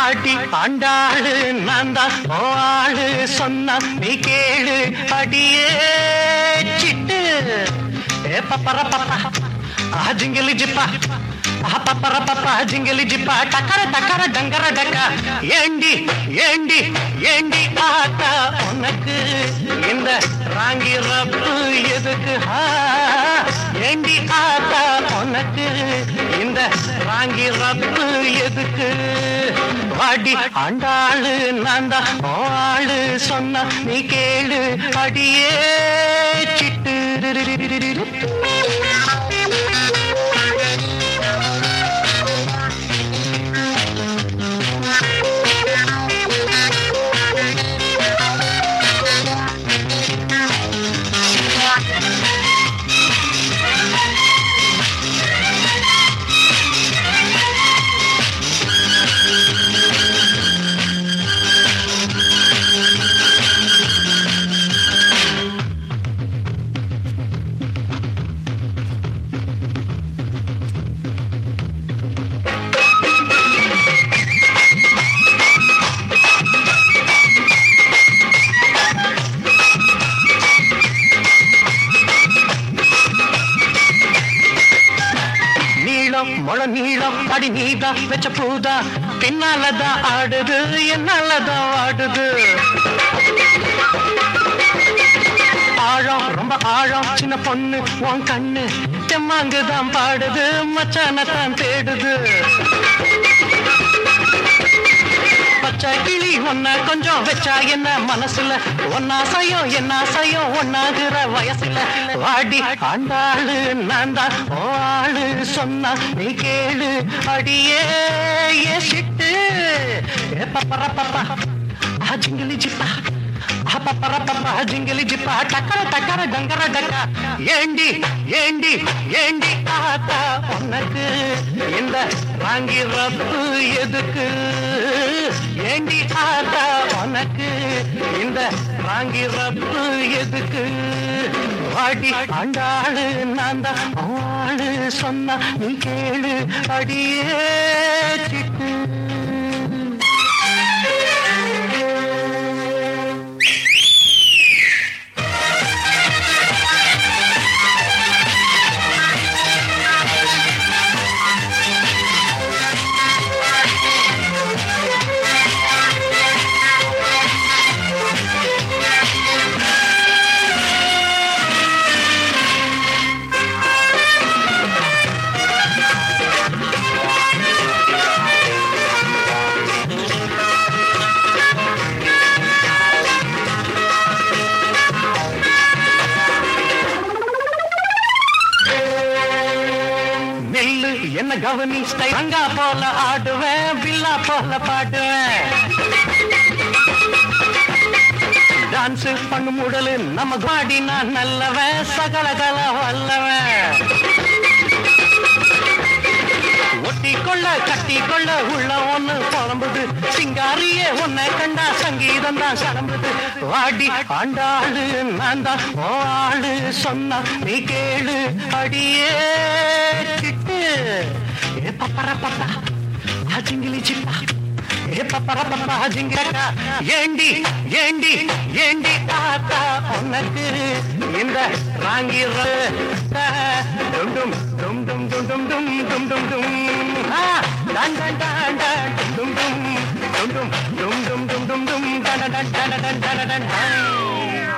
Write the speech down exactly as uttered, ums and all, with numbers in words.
அடி ஆண்டாளு நான் தான் ஆளு சொன்ன நீ கேளு அடியே சிட்டு ஏ பப்பர பப்பா ஜிங்கிலி ஜிப்பா பப்பர பப்பா ஜிங்கிலி ஜிப்பா டக்கர டக்கர டங்கர டக்கா ஏண்டி ஏண்டி ஏண்டி ஆத்தா உனக்கு இந்த ராங்கி ரப்பு எதுக்கு ஏண்டி ஆத்தா உனக்கு இந்த ராங்கி ரப்பு எதுக்கு வாடி ஆண்டாளு நான் தான் ஆளு சொன்ன நீ கேளு அடியே சிட்டு மொழ நீளம் அடி நீதா வெச்ச பூதா பின்னாலதான் ஆடுது என்னாலதான் ஆடுது ஆழம் ரொம்ப ஆழம் சின்ன பொண்ணு உன் கண்ணு தெம்மாங்குதான் பாடுது மச்சானத்தான் தேடுது பச்சை கிளி ஒன்ன கொஞ்சம் வச்சா என்ன மனசுல ஒன்னா சயம் என்ன சயம் ஒன்னாகிற வயசுல வாடி ஆண்டாளு நான் தான் ஆளு சொன்னா நீ கேளு அடியே ஏ சிட்டு ஏ பப்பர பப்பா ஜிங்கிலி ஜிப்பா பப்பர பப்பா ஜிங்கிலி ஜிப்பா டக்கர டக்கர டங்கர டக்கா ஏண்டி ஏண்டி ஏண்டி ஆத்தா உனக்கு இந்த வாங்கி ரப்பு எதுக்கு ஏண்டி ஆத்தா உனக்கு இந்த வாங்கி ரப்பு எதுக்கு வாடி ஆண்டாளு நான் தான் ஆளு சொன்ன நீ கேளு அடியே சிட்டு என்ன கவனி ரங்கா போல ஆடுவேன் பில்லா போல பாடுவேன் டான்ஸ் பண்ணு முடலு நம்ம பாடி நான் நல்லவன் சகலகல வல்லவன் ஒட்டி கொள்ள கட்டி கொள்ள உள்ள ஒண்ணு புலம்புது சிங்காரியே உன்னை கண்டா சங்கீதம் தான் சலம்புது வாடி ஆண்டாளு நான் தான் ஆளு சொன்ன நீ கேளு அடியே சிட்டு ஏ பப்பர பப்பா ஜிங்கிலி ஜிப்பா ஏ பப்பர பப்பா ஜிங்கிலக்கா ஏண்டி ஏண்டி ஏண்டி ஆத்தா உனக்கு இந்த ராங்கி டும் டும் டும் டும் டும் டும் டும் டும் டும் டும் டான் டான் டான் டான் டும் டும் டும் டும் டும் டும் டும் டும் டும் டான் டான் டான் டான் டான் டான்